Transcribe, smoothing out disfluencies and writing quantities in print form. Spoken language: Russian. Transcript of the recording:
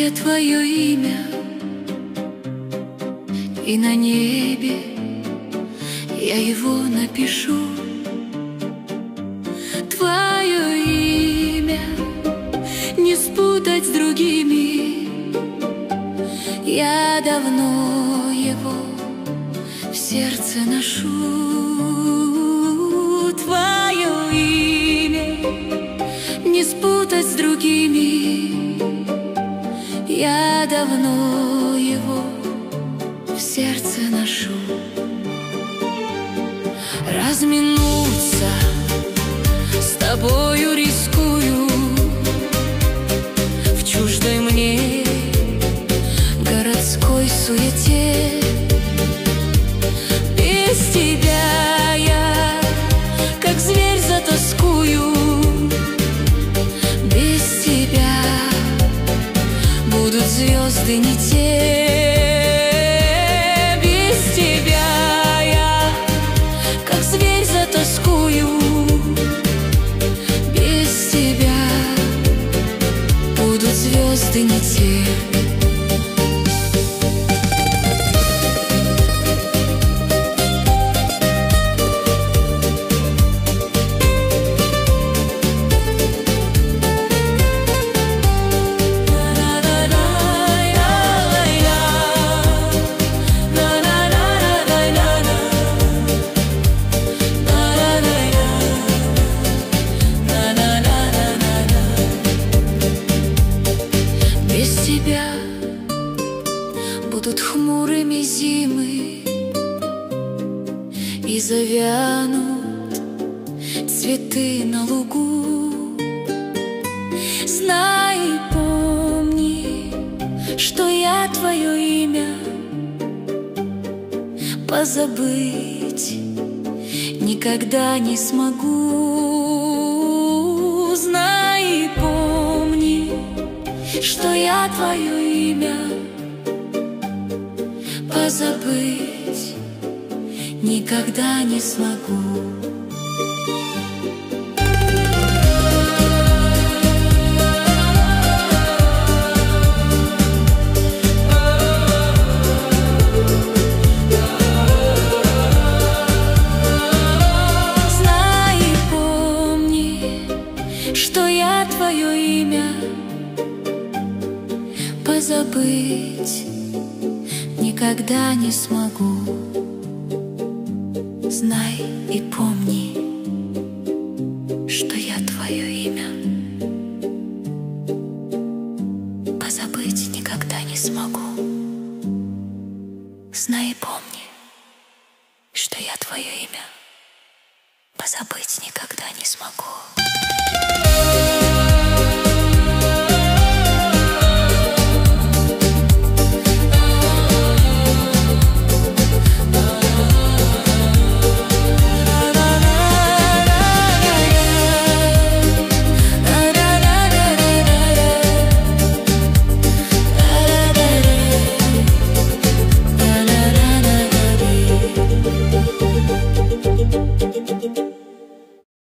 я твое имя, и на небе я его напишу. Твое имя не спутать с другими, я давно его в сердце ношу. Твое имя не спутать с другими, я давно его в сердце ношу. Разминуться с тобою рискую в чуждой мне городской суете. Без тебя я, как зверь, затоскую. Без тебя будут звезды не те. Без тебя я, как зверь, затоскую. Без тебя будут звезды не те. Будут хмурыми зимы, и завянут цветы на лугу. Знай и помни, что я твое имя позабыть никогда не смогу. Знай и помни, что я твое имя позабыть никогда не смогу. Знай и помни, что я твое имя позабыть никогда не смогу. Знай и помни, что я твое имя позабыть никогда не смогу. Знай и